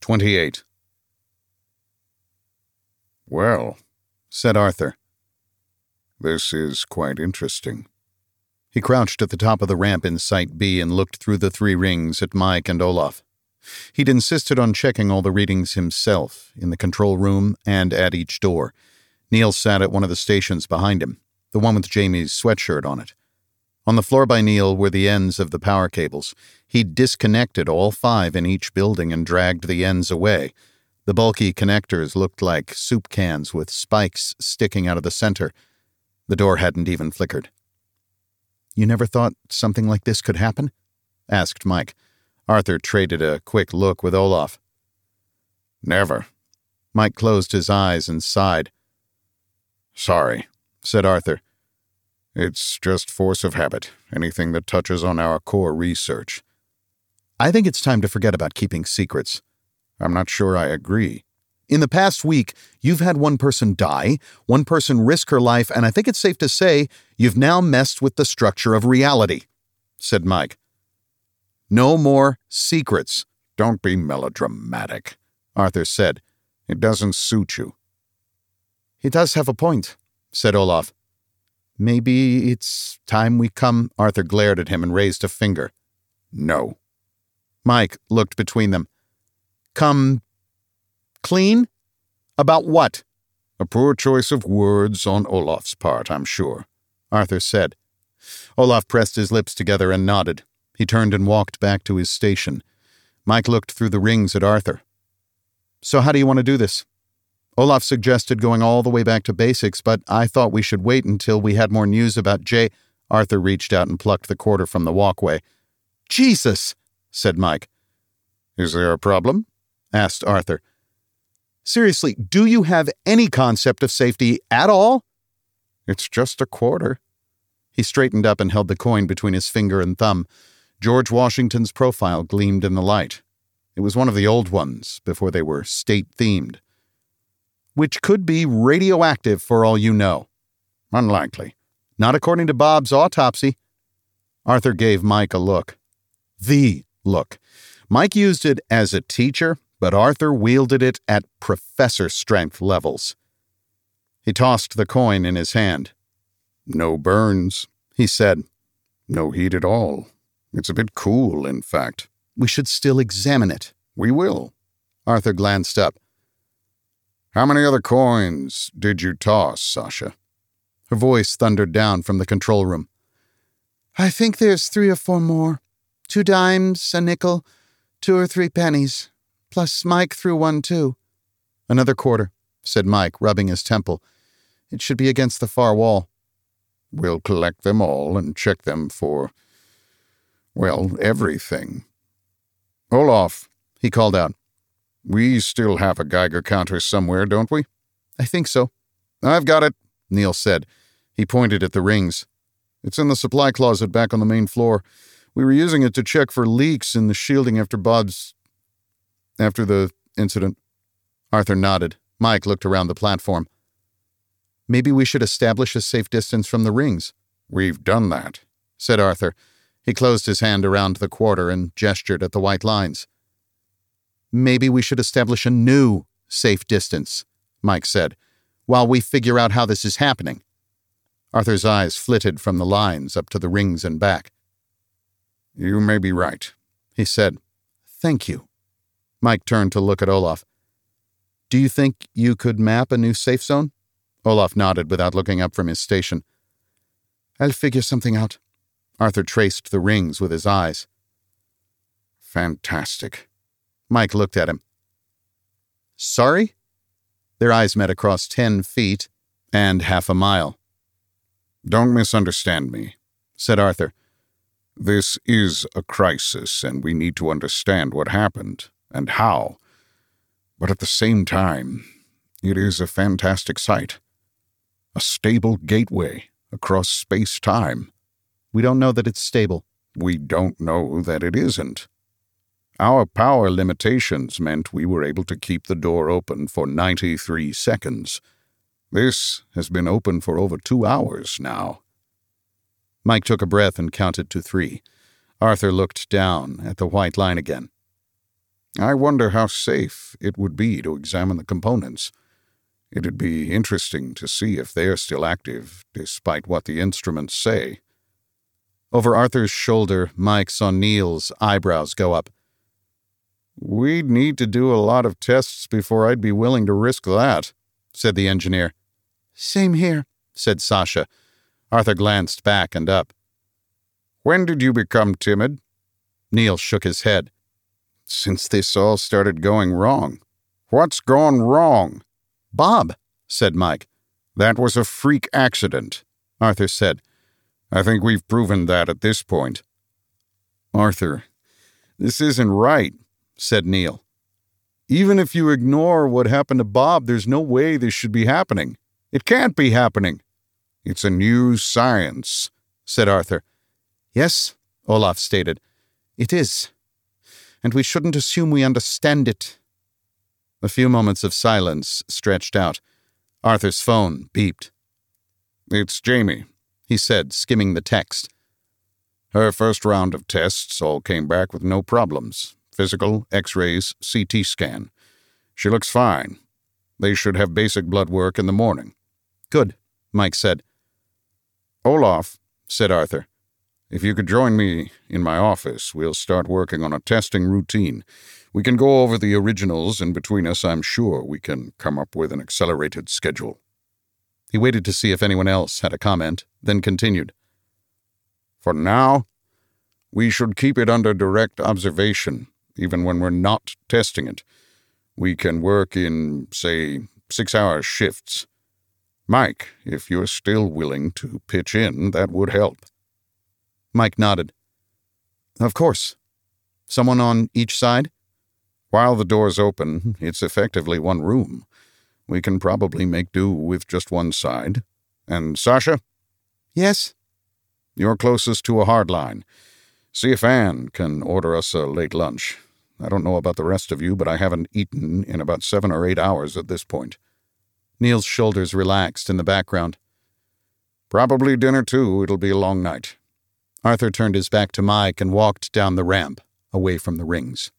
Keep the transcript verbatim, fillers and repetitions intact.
twenty-eight. Well, said Arthur. This is quite interesting. He crouched at the top of the ramp in Site B and looked through the three rings at Mike and Olaf. He'd insisted on checking all the readings himself, in the control room and at each door. Neil sat at one of the stations behind him, the one with Jamie's sweatshirt on it. On the floor by Neil were the ends of the power cables. He'd disconnected all five in each building and dragged the ends away. The bulky connectors looked like soup cans with spikes sticking out of the center. The door hadn't even flickered. "You never thought something like this could happen?" asked Mike. Arthur traded a quick look with Olaf. Never. Mike closed his eyes and sighed. Sorry, said Arthur. It's just force of habit, anything that touches on our core research. I think it's time to forget about keeping secrets. I'm not sure I agree. In the past week, you've had one person die, one person risk her life, and I think it's safe to say you've now messed with the structure of reality, said Mike. No more secrets. Don't be melodramatic, Arthur said. It doesn't suit you. He does have a point, said Olaf. Maybe it's time we come. Arthur glared at him and raised a finger. No. Mike looked between them. Come clean? About what? A poor choice of words on Olaf's part, I'm sure, Arthur said. Olaf pressed his lips together and nodded. He turned and walked back to his station. Mike looked through the rings at Arthur. So how do you want to do this? Olaf suggested going all the way back to basics, but I thought we should wait until we had more news about Jay. Arthur reached out and plucked the quarter from the walkway. Jesus, said Mike. Is there a problem? Asked Arthur. Seriously, do you have any concept of safety at all? It's just a quarter. He straightened up and held the coin between his finger and thumb. George Washington's profile gleamed in the light. It was one of the old ones, before they were state-themed. Which could be radioactive for all you know. Unlikely. Not according to Bob's autopsy. Arthur gave Mike a look. The look. Mike used it as a teacher, but Arthur wielded it at professor-strength levels. He tossed the coin in his hand. No burns, he said. No heat at all. It's a bit cool, in fact. We should still examine it. We will. Arthur glanced up. How many other coins did you toss, Sasha? Her voice thundered down from the control room. I think there's three or four more. Two dimes, a nickel, two or three pennies. Plus Mike threw one, too. Another quarter, said Mike, rubbing his temple. It should be against the far wall. We'll collect them all and check them for, well, everything. Olaf, he called out. We still have a Geiger counter somewhere, don't we? I think so. I've got it, Neil said. He pointed at the rings. It's in the supply closet back on the main floor. We were using it to check for leaks in the shielding after Bob's... after the incident. Arthur nodded. Mike looked around the platform. Maybe we should establish a safe distance from the rings. We've done that, said Arthur. He closed his hand around the quarter and gestured at the white lines. Maybe we should establish a new safe distance, Mike said, while we figure out how this is happening. Arthur's eyes flitted from the lines up to the rings and back. You may be right, he said. Thank you. Mike turned to look at Olaf. Do you think you could map a new safe zone? Olaf nodded without looking up from his station. I'll figure something out. Arthur traced the rings with his eyes. Fantastic. Mike looked at him. Sorry? Their eyes met across ten feet and half a mile. Don't misunderstand me, said Arthur. This is a crisis, and we need to understand what happened and how. But at the same time, it is a fantastic sight. A stable gateway across space-time. We don't know that it's stable. We don't know that it isn't. Our power limitations meant we were able to keep the door open for ninety-three seconds. This has been open for over two hours now. Mike took a breath and counted to three. Arthur looked down at the white line again. I wonder how safe it would be to examine the components. It'd be interesting to see if they're still active, despite what the instruments say. Over Arthur's shoulder, Mike saw Neil's eyebrows go up. We'd need to do a lot of tests before I'd be willing to risk that, said the engineer. Same here, said Sasha. Arthur glanced back and up. When did you become timid? Neil shook his head. Since this all started going wrong. What's gone wrong? Bob, said Mike. That was a freak accident, Arthur said. I think we've proven that at this point. Arthur, this isn't right, said Neil. Even if you ignore what happened to Bob, there's no way this should be happening. It can't be happening. It's a new science, said Arthur. Yes, Olaf stated. It is. And we shouldn't assume we understand it. A few moments of silence stretched out. Arthur's phone beeped. It's Jamie, he said, skimming the text. Her first round of tests all came back with no problems. Physical, X-rays, C T scan. She looks fine. They should have basic blood work in the morning. Good, Mike said. Olaf, said Arthur, if you could join me in my office, we'll start working on a testing routine. We can go over the originals, and between us, I'm sure we can come up with an accelerated schedule. He waited to see if anyone else had a comment, then continued. For now, we should keep it under direct observation, even when we're not testing it. We can work in, say, six-hour shifts. Mike, if you're still willing to pitch in, that would help. Mike nodded. Of course. Someone on each side? While the door's open, it's effectively one room. We can probably make do with just one side. And Sasha? Yes? You're closest to a hard line. See if Anne can order us a late lunch. I don't know about the rest of you, but I haven't eaten in about seven or eight hours at this point. Neil's shoulders relaxed in the background. Probably dinner, too. It'll be a long night. Arthur turned his back to Mike and walked down the ramp, away from the rings.